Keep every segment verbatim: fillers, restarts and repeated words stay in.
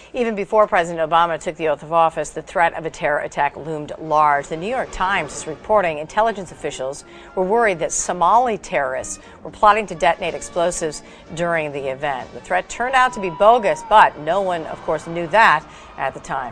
Even before President Obama took the oath of office, the threat of a terror attack loomed large. The New York Times is reporting intelligence officials were worried that Somali terrorists were plotting to detonate explosives during the event. The threat turned out to be bogus, but no one, of course, knew that at the time.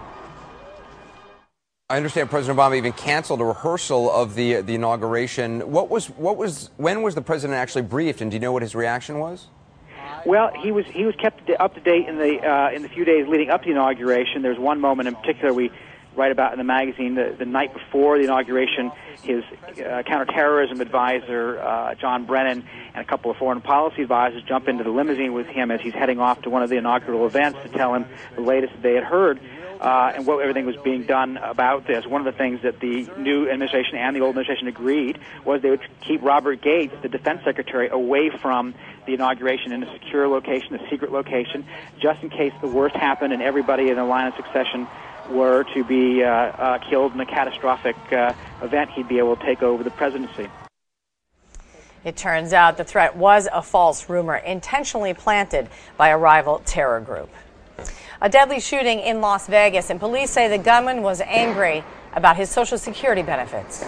I understand President Obama even canceled a rehearsal of the the inauguration. What was what was when was the president actually briefed, and do you know what his reaction was? Well, he was he was kept up to date in the uh, in the few days leading up to the inauguration. There's one moment in particular we write about in the magazine. The, the night before the inauguration, his uh, counterterrorism advisor uh, John Brennan and a couple of foreign policy advisors jump into the limousine with him as he's heading off to one of the inaugural events to tell him the latest that they had heard. Uh, and what everything was being done about this. One of the things that the new administration and the old administration agreed was they would keep Robert Gates, the defense secretary, away from the inauguration in a secure location, a secret location, just in case the worst happened and everybody in the line of succession were to be uh, uh, killed in a catastrophic uh, event. He'd be able to take over the presidency. It turns out the threat was a false rumor intentionally planted by a rival terror group. A deadly shooting in Las Vegas, and police say the gunman was angry about his Social Security benefits.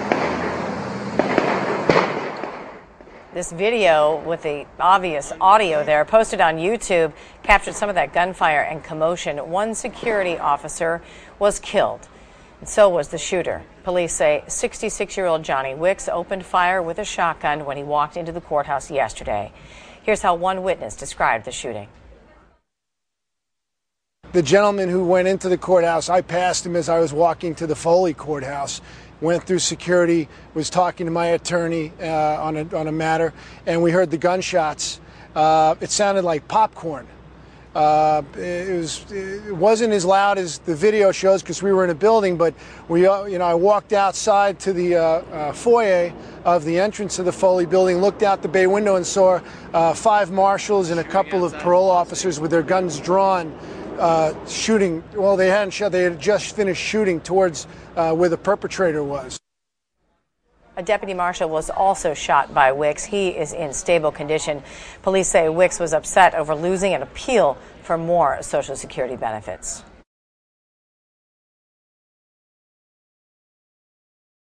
This video with the obvious audio there posted on YouTube captured some of that gunfire and commotion. One security officer was killed, and so was the shooter. Police say sixty-six-year-old Johnny Wicks opened fire with a shotgun when he walked into the courthouse yesterday. Here's how one witness described the shooting. The gentleman who went into the courthouse, I passed him as I was walking to the Foley courthouse, went through security, was talking to my attorney uh, on, a, on a matter, and we heard the gunshots. Uh, it sounded like popcorn. Uh, it, was, it wasn't as loud as the video shows because we were in a building, but we, uh, you know, I walked outside to the uh, uh, foyer of the entrance of the Foley building, looked out the bay window and saw uh, five marshals and a couple of parole officers with their guns drawn. Uh, shooting, well, they hadn't shot, they had just finished shooting towards uh, where the perpetrator was. A deputy marshal was also shot by Wicks. He is in stable condition. Police say Wicks was upset over losing an appeal for more Social Security benefits.